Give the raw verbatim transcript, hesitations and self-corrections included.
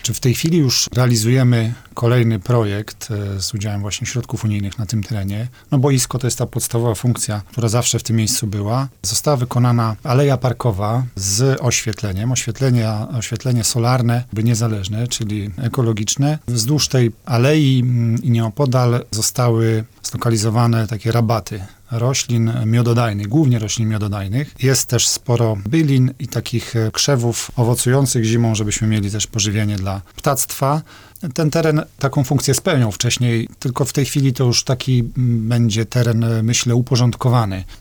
Czy w tej chwili już realizujemy kolejny projekt e, z udziałem właśnie środków unijnych na tym terenie? No boisko to jest ta podstawowa funkcja, która zawsze w tym miejscu była. Została wykonana aleja parkowa z oświetleniem, oświetlenie, oświetlenie solarne, by niezależne, czyli ekologiczne. Wzdłuż tej alei mm, i nieopodal zostały zlokalizowane takie rabaty roślin miododajnych, głównie roślin miododajnych. Jest też sporo bylin i takich krzewów owocujących zimą, żebyśmy mieli też pożywienie dla ptactwa. Ten teren taką funkcję spełniał wcześniej, tylko w tej chwili to już taki będzie teren, myślę, uporządkowany.